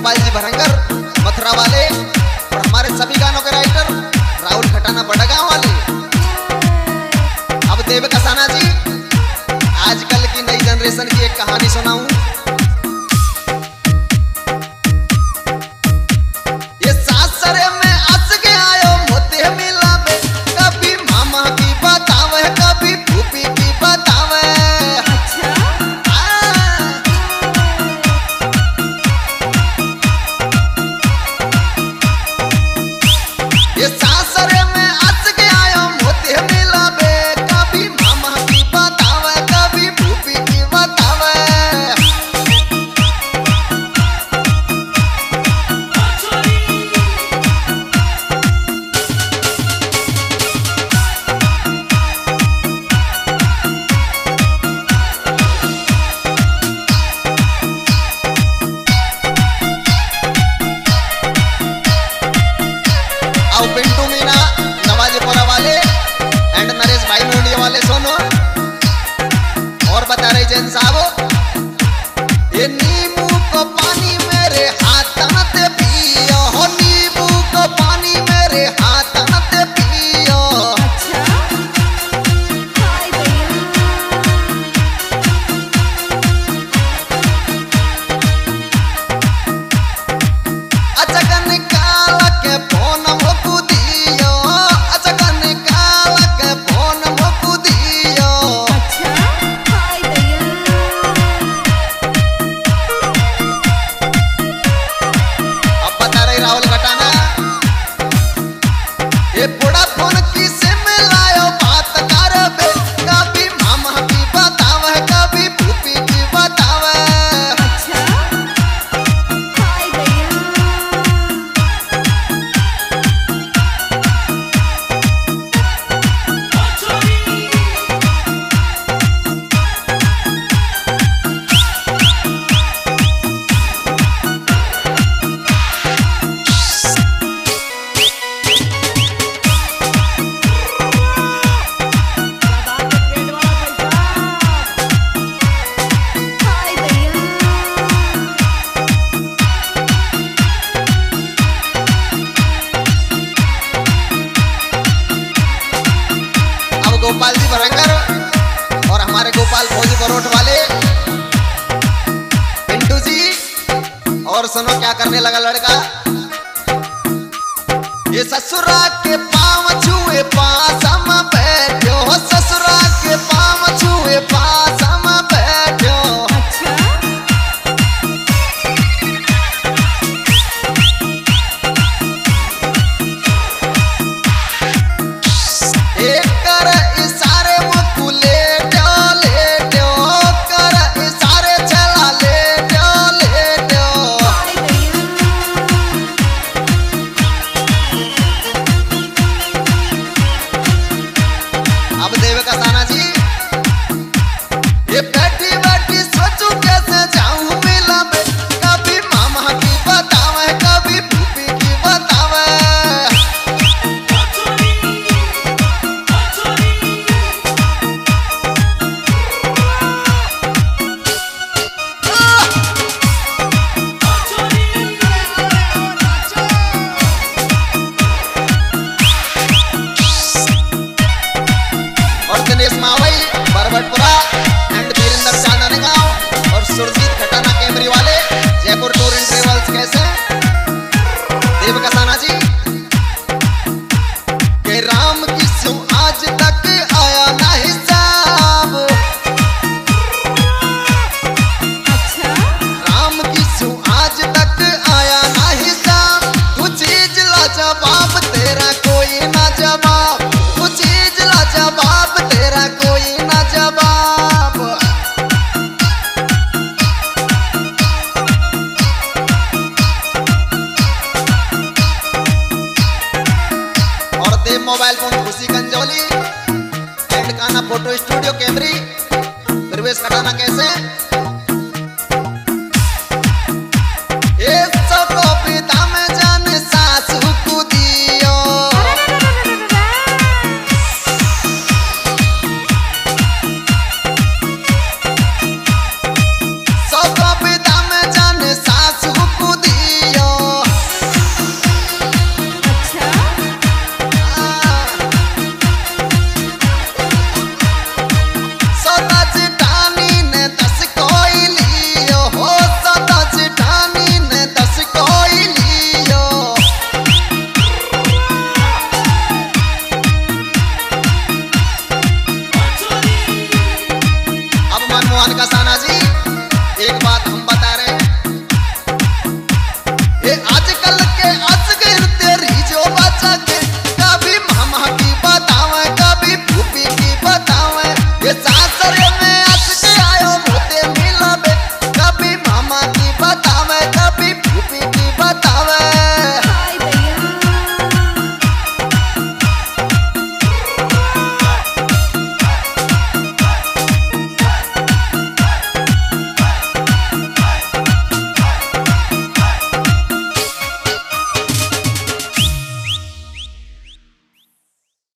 गोपाल जी भरंगर मथुरा वाले और हमारे सभी गानों के राइटर राहुल खटाना बड़गांव वाले। अब देव कसाना जी आजकल की नई जनरेशन की एक कहानी सुनाऊं। ये सासरे में हंस के आयो मोते मिलावे, कभी मामा की बतावे कभी फूफी की बतावे। ये सासरे में हंस के आयो मोते मिलावे, कभी मामा की बतावे कभी फूफी की बतावे। आओ पिंटू मीना नवाजीपुरा वाले एंड नरेश भाई नोडिया वाले सुनो और बता रहे जैन साहब। ये नींबू को पानी मेरे हाथ मत पियो, हो नींबू को पानी मेरे हाथ मत पियो। अच्छा निकाल के फोन मोकू दियो, अच्छा निकाल के फोन मोकू दियो। अब बता रही राहुल खटाना, ये बुढ़ा फोन किसे मिलायो बात करबे, कभी मामा की बतावे कभी फूफी की बतावे। अब गोपाल जी भरंगर और हमारे गोपाल फौजी बरोट वाले पिंटू जी। और सुनो क्या करने लगा लड़का, ये ससुरा के पाँव छुए पास हम बैठो, ससुरा के पाँव छुए पास हम बैठो। एक कर इशारे मुझको लेटो लेटो, कर इशारे चला लेटो लेटो। अब देव कसाना जी, ये बैठी बैठी सोचूं कैसे जाऊं मिला में, कभी मामा की बतावे कभी फूफी की बतावे। और दिनेश मावई बरबटपुरा एंड वीरेंद्र चांदनी गांव और सुरजीत खटाना कैमरी वाले जयपुर टूर एंड ट्रेवल्स कैसे। देव कसाना जी के राम की सु आज तक आया ना हिसाब, राम की सु आज तक आया ना हिसाब। तू चीज ला जवाब तेरा कोई ना जवाब, तू चीज ला जवाब तेरा कोई ना जवाब। और देव mobile phone Khushi Kanjoli and Kana photo studio कैमरी प्रवेश खटाना कैसे। ये सब पिता में जाने सासू को दियो, सब पिता में जाने सासू को दियो। का साना जी, एक बात